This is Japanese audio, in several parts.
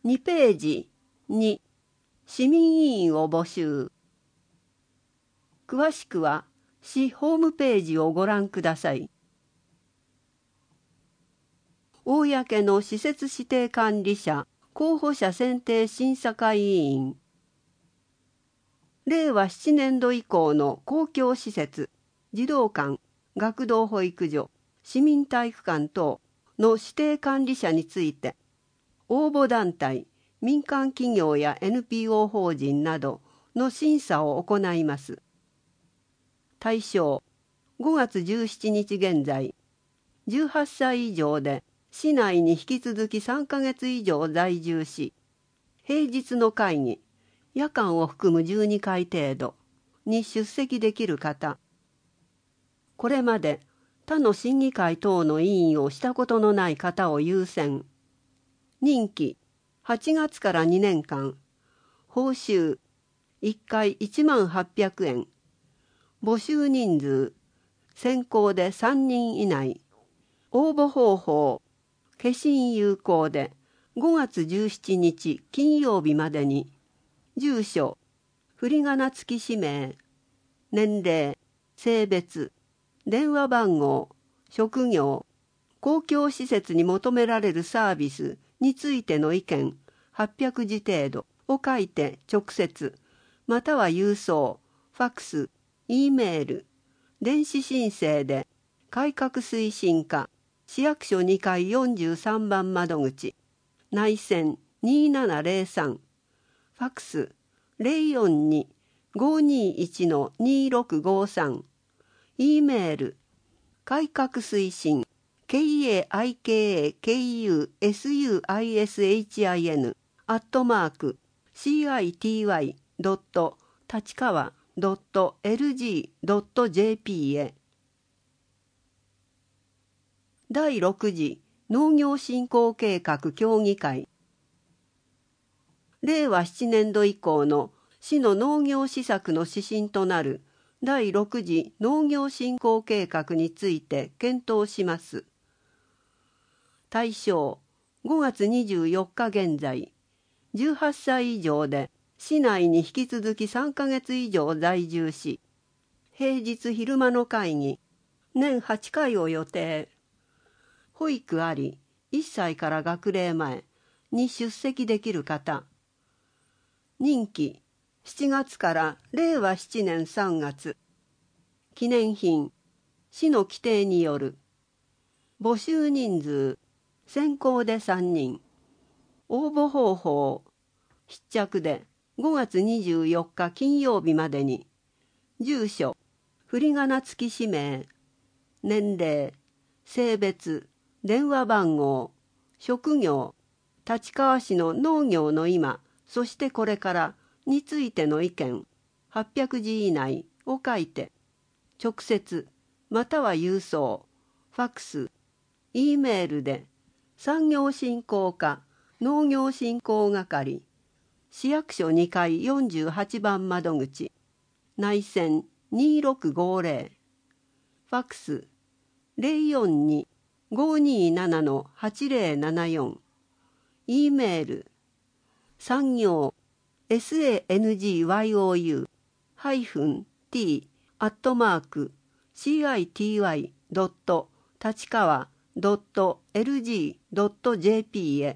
2ページ2、市民委員を募集。詳しくは市ホームページをご覧ください。公の施設指定管理者候補者選定審査会委員。令和7年度以降の公共施設、児童館、学童保育所、市民体育館等の指定管理者について、応募団体、民間企業や NPO 法人などの審査を行います。対象、5月17日現在、18歳以上で市内に引き続き3ヶ月以上在住し、平日の会議、夜間を含む12回程度に出席できる方、これまで他の審議会等の委員をしたことのない方を優先、任期8月から2年間、報酬1回1800円、募集人数先行で3人以内、応募方法消印有効で5月17日金曜日までに、住所、振り仮名付き氏名、年齢、性別、電話番号、職業、公共施設に求められるサービスについての意見800字程度を書いて直接、または郵送、ファックス、Eメール、電子申請で改革推進課市役所2階43番窓口、内線2703、ファックス042-521-2653、Eメール、改革推進、KAIKAKUSUISHIN @city.tachikawa.lg.jp へ。第6次農業振興計画協議会。令和7年度以降の市の農業施策の指針となる第6次農業振興計画について検討します。対象、5月24日現在、18歳以上で市内に引き続き3ヶ月以上在住し、平日昼間の会議、年8回を予定。保育あり、1歳から学齢前に出席できる方。任期、7月から令和7年3月。記念品、市の規定による。募集人数、先行で3人。応募方法、必着で5月24日金曜日までに。住所、振り仮名付き氏名、年齢、性別、電話番号、職業、立川市の農業の今、そしてこれからについての意見、800字以内を書いて、直接、または郵送、ファックス、Eメールで、産業振興課、農業振興係、市役所2階48番窓口、内線2650、ファックス042-527-8074、Eメール、産業、sangyou-t-city.tachikawa.lg.jp へ。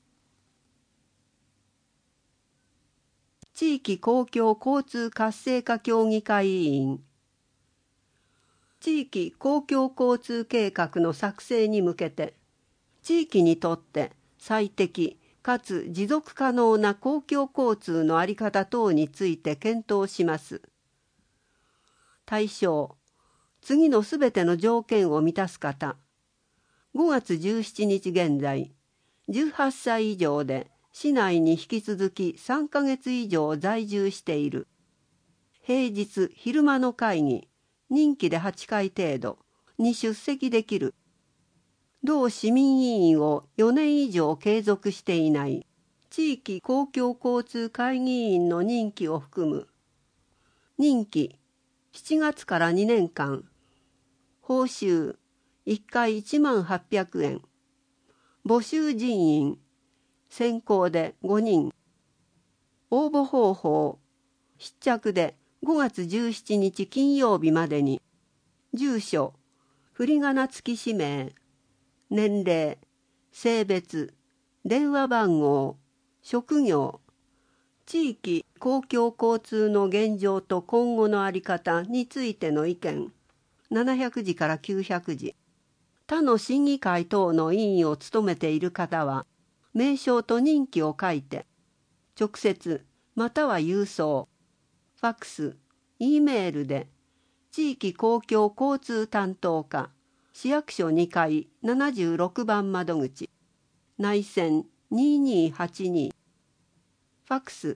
地域公共交通活性化協議会委員。地域公共交通計画の作成に向けて、地域にとって最適かつ持続可能な公共交通の在り方等について検討します。対象、次のすべての条件を満たす方。5月17日現在、18歳以上で市内に引き続き3ヶ月以上在住している。平日昼間の会議、任期で8回程度に出席できる。同市民委員を4年以上継続していない地域公共交通会議員の任期を含む。任期7月から2年間。報酬1回1800円。募集人員先行で5人。応募方法。必着で5月17日金曜日までに。住所、振り仮名付き氏名、年齢、性別、電話番号、職業、地域公共交通の現状と今後の在り方についての意見、700字から900字。他の審議会等の委員を務めている方は、名称と任期を書いて、直接または郵送、ファックス、Eメールで、地域公共交通担当課、市役所2階76番窓口、内線2282、ファックス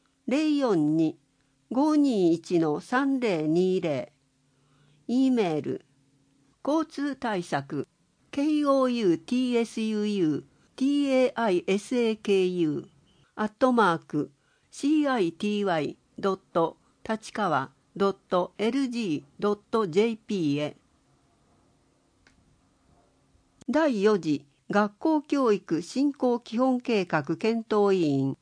042-521-3020、Eメール、交通対策、KOUTSUU、TAISAKU、@city.tachikawa.lg.jp へ。第4次学校教育振興基本計画検討委員。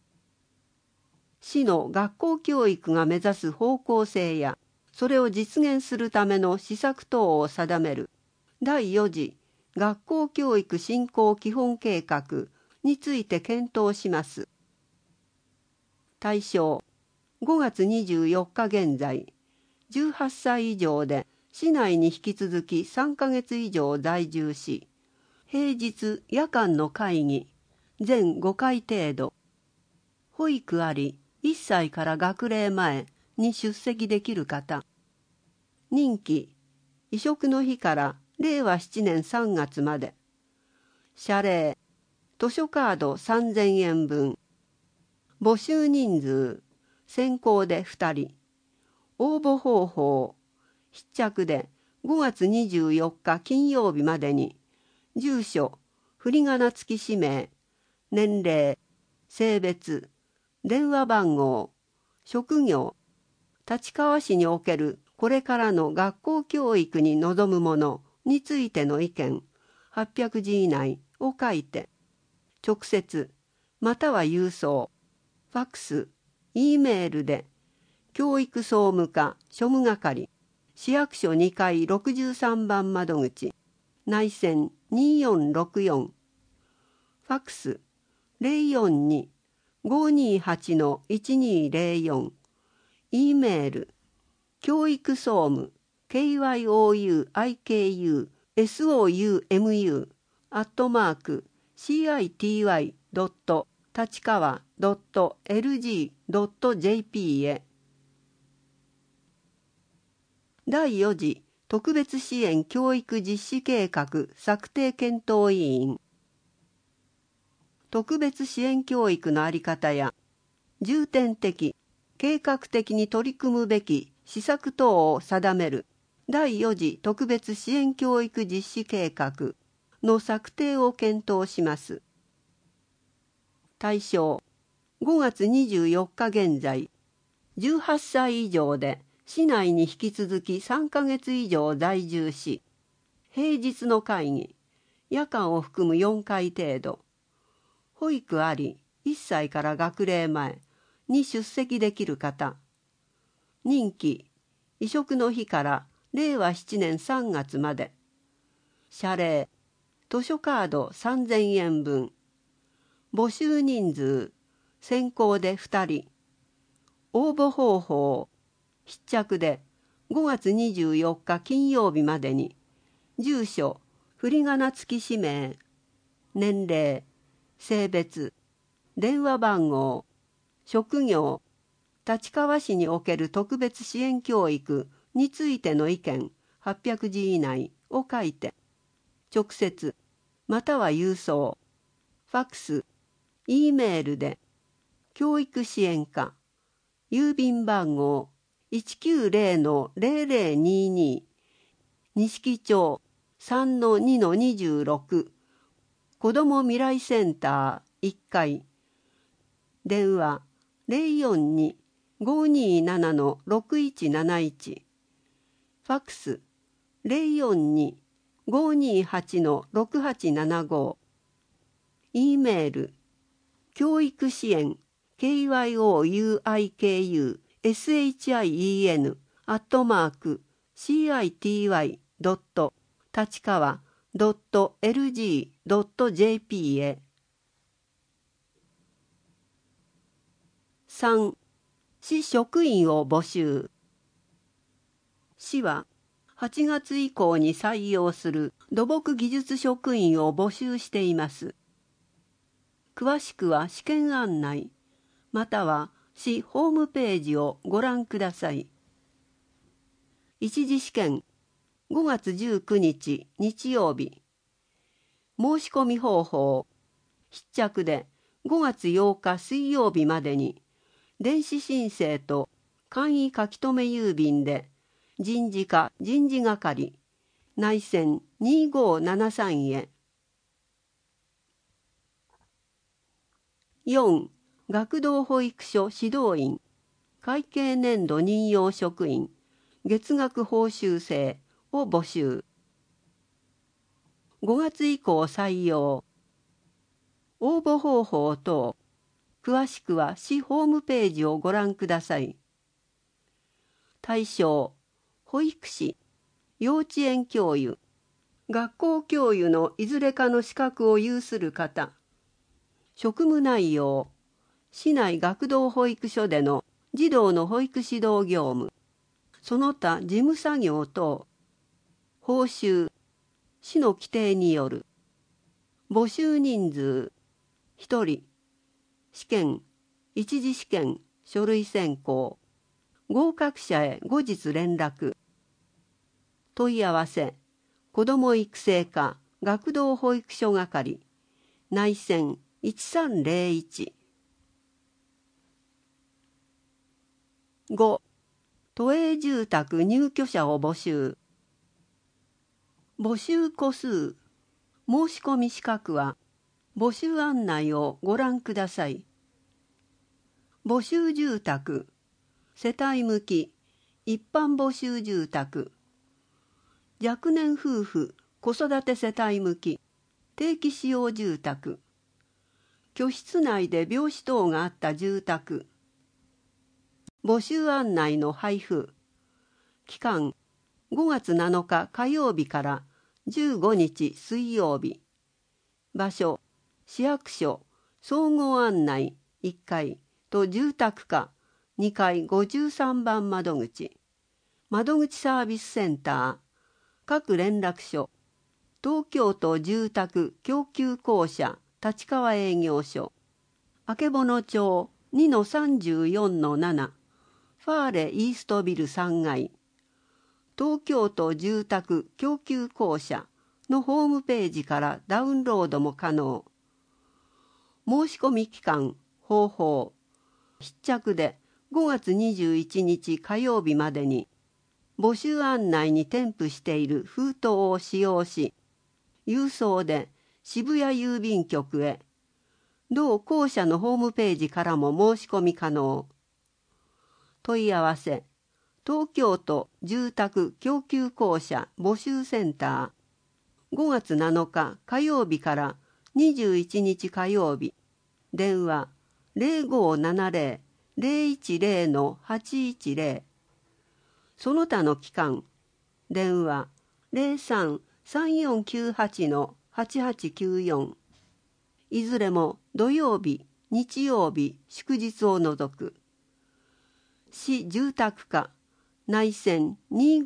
市の学校教育が目指す方向性や、それを実現するための施策等を定める第4次学校教育振興基本計画について検討します。対象、5月24日現在、18歳以上で市内に引き続き3ヶ月以上在住し、平日夜間の会議、全5回程度、保育あり1歳から学齢前に出席できる方、任期、移植の日から令和7年3月まで、謝礼、図書カード3000円分、募集人数、先行で2人、応募方法、必着で5月24日金曜日までに、住所、振り仮名付き氏名、年齢、性別、電話番号、職業、立川市におけるこれからの学校教育に臨むものについての意見、800字以内を書いて、直接、または郵送、ファックス、Eメールで、教育総務課庶務係、市役所2階63番窓口、内線2464、ファックス042-528-1204、Eメール、教育総務、KYOUIKU、SOUMU、@city.tachikawa.lg.jp へ。第4次特別支援教育実施計画策定検討委員。特別支援教育の在り方や、重点的、計画的に取り組むべき施策等を定める第4次特別支援教育実施計画の策定を検討します。対象、5月24日現在、18歳以上で市内に引き続き3ヶ月以上在住し、平日の会議、夜間を含む4回程度、保育あり1歳から学齢前に出席できる方、任期、移植の日から令和7年3月まで、謝礼、図書カード3000円分、募集人数、先行で2人、応募方法、必着で5月24日金曜日までに、住所、振り仮名付き氏名、年齢、性別、電話番号、職業、立川市における特別支援教育についての意見800字以内を書いて、直接、または郵送、ファックス、Eメールで、教育支援課、郵便番号190-0022、錦町3-2-26、子ども未来センター1階、電話042-527-6171、ファックス042-528-6875、Eメール教育支援 kyoukusien@city.city.lg.jp へ。3. 市職員を募集。市は8月以降に採用する土木技術職員を募集しています。詳しくは試験案内、または市ホームページをご覧ください。一次試験5月19日日曜日。申し込み方法。必着で5月8日水曜日までに、電子申請と簡易書留郵便で、人事課人事係、内線2573へ。4. 学童保育所指導員、会計年度任用職員、月額報酬制を募集。5月以降採用。応募方法等、詳しくは市ホームページをご覧ください。対象、保育士、幼稚園教諭、学校教諭のいずれかの資格を有する方。職務内容、市内学童保育所での児童の保育指導業務、その他事務作業等。報酬、市の規定による。募集人数、1人。試験、一次試験、書類選考。合格者へ後日連絡。問い合わせ、子ども育成課学童保育所係、内線1301。5. 都営住宅入居者を募集。募集個数、申し込み資格は、募集案内をご覧ください。募集住宅、世帯向き、一般募集住宅、若年夫婦、子育て世帯向き、定期使用住宅、居室内で病死等があった住宅。募集案内の配布。期間、5月7日火曜日から15日水曜日。場所、市役所、総合案内1階と住宅課2階53番窓口。窓口サービスセンター。各連絡所。東京都住宅供給公社立川営業所。曙町 2-34-7。ファーレイーストビル3階。東京都住宅供給公社のホームページからダウンロードも可能。申し込み期間、方法。必着で5月21日火曜日までに、募集案内に添付している封筒を使用し、郵送で渋谷郵便局へ、同公社のホームページからも申し込み可能。問い合わせ、東京都住宅供給公社募集センター、5月7日火曜日から21日火曜日、電話0570-010-810、その他の期間、電話03-3498-8894、いずれも土曜日、日曜日、祝日を除く。市住宅課内線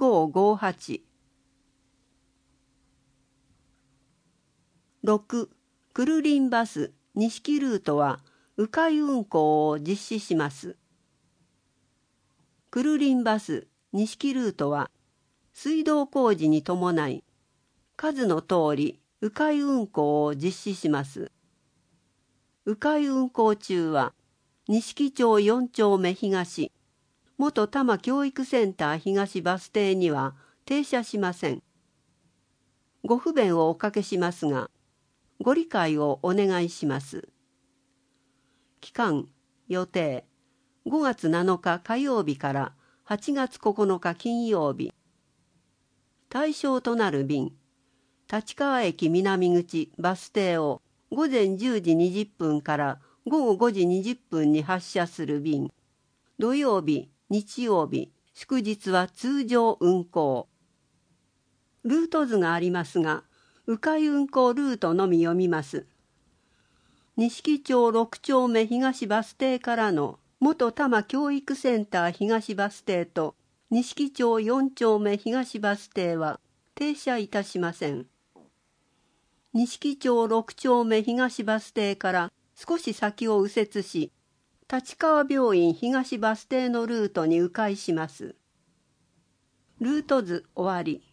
2558。6. くるりんバス西ルートは迂回運行を実施します。くるりんバス西ルートは水道工事に伴い数の通り迂回運行を実施します。迂回運行中は錦町4丁目東元多摩教育センター東バス停には停車しません。ご不便をおかけしますが、ご理解をお願いします。期間、予定、5月7日火曜日から8月9日金曜日。対象となる便、立川駅南口バス停を午前10時20分から午後5時20分に発車する便。土曜日、日曜日、祝日は通常運行。ルート図がありますが、迂回運行ルートのみ読みます。錦町6丁目東バス停からの元多摩教育センター東バス停と錦町4丁目東バス停は停車いたしません。錦町6丁目東バス停から少し先を右折し、立川病院東バス停のルートに迂回します。ルート図終わり。